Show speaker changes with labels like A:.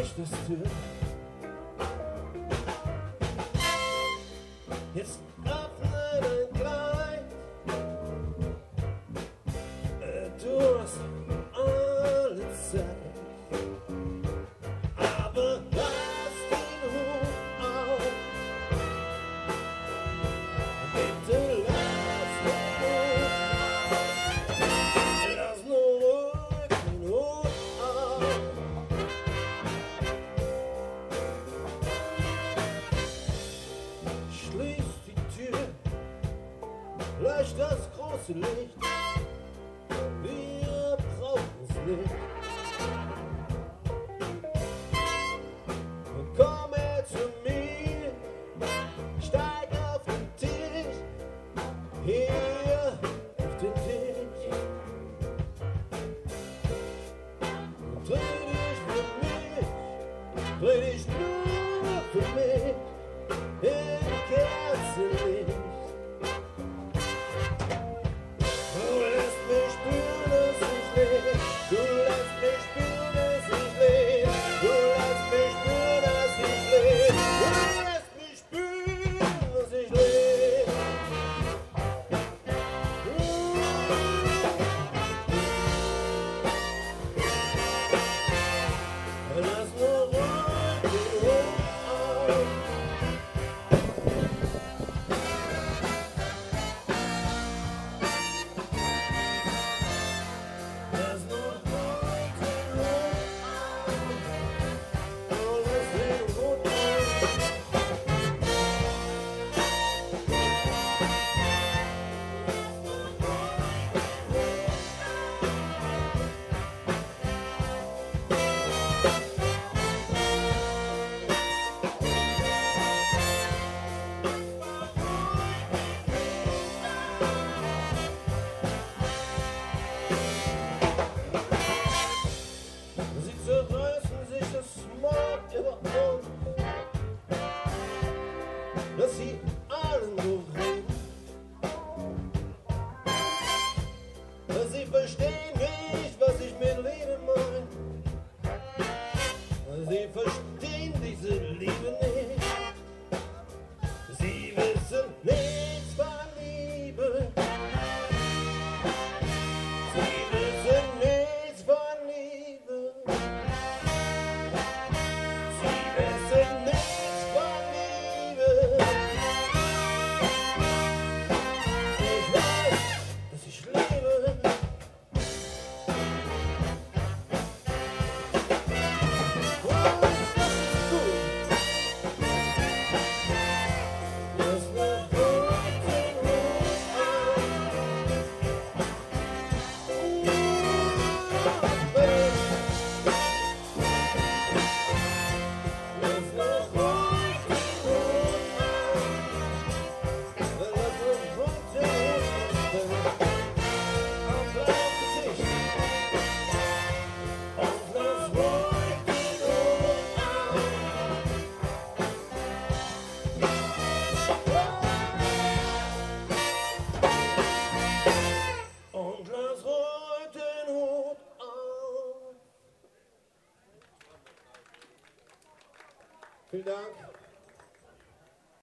A: Schlechteste. Jetzt öffne dein Kleid. Du hast alle Zeit. Aber lass den Hut auf. Bitte lass den Hut auf. Lass nur ruhig den Hut auf. Schließ die Tür, lösch das große Licht. Wir brauchen es nicht. Und komm her zu mir, steig auf den Tisch, hier auf den Tisch. Und dreh dich für mich, dreh dich nur für mich, im Kerzenlicht. Du lässt mich spüren, dass ich lebe. Du lässt mich spüren, dass ich lebe. Du lässt mich spüren, dass ich lebe. Du lässt mich spüren, dass ich lebe. Lass nur ruhig den Hut auf. Lass nur ruhig den Hut auf. Oh, lass den Hut Sie zerreißen sich das Maul über uns, dass sie allen so reden. Sie verstehen nicht, was ich mit Liebe mein. Sie verstehen diese Liebe nicht. Sie wissen nichts von Liebe. Sie wissen nichts von Liebe. Sie wissen nichts von Liebe. Ich weiß, dass ich lebe. Oh, das ist gut. Lass nur ruhig den Hut auf. Lass nur ruhig den Hut auf. Lass nur ruhig den Hut auf. Auf den Tisch. Und lass ruhig den Hut auf. Und lass ruhig den Hut auf. Vielen Dank.